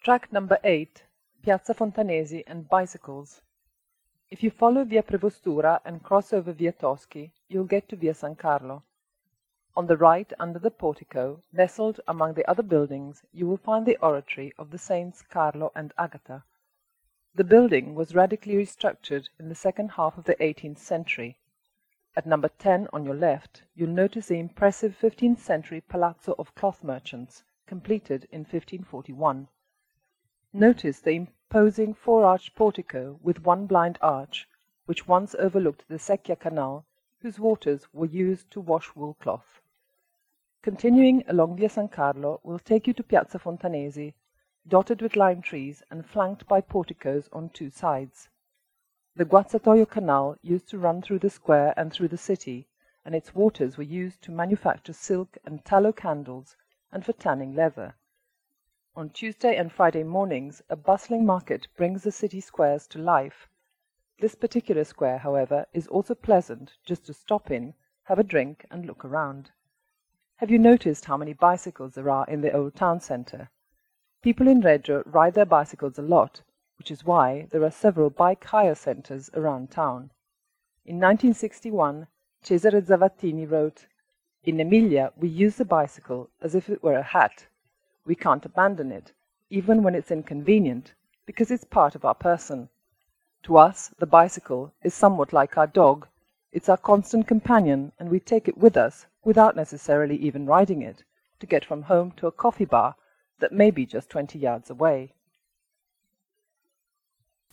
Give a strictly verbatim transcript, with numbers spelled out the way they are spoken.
Track number eight, Piazza Fontanesi and bicycles. If you follow Via Prevostura and cross over Via Toschi, you'll get to Via San Carlo. On the right, under the portico, nestled among the other buildings, you will find the oratory of the saints Carlo and Agata. The building was radically restructured in the second half of the eighteenth century. At number ten on your left, you'll notice the impressive fifteenth century Palazzo of Cloth Merchants, completed in fifteen forty-one. Notice the imposing four-arched portico with one blind arch, which once overlooked the Secchia Canal, whose waters were used to wash wool cloth. Continuing along Via San Carlo will take you to Piazza Fontanesi, dotted with lime trees and flanked by porticos on two sides. The Guazzatoio Canal used to run through the square and through the city, and its waters were used to manufacture silk and tallow candles and for tanning leather. On Tuesday and Friday mornings a bustling market brings the city squares to life. This particular square, however, is also pleasant just to stop in, have a drink and look around. Have you noticed how many bicycles there are in the old town centre? People in Reggio ride their bicycles a lot, which is why there are several bike hire centres around town. In nineteen sixty-one, Cesare Zavattini wrote, "In Emilia we use the bicycle as if it were a hat. We can't abandon it, even when it's inconvenient, because it's part of our person. To us, the bicycle is somewhat like our dog. It's our constant companion, and we take it with us, without necessarily even riding it, to get from home to a coffee bar that may be just twenty yards away."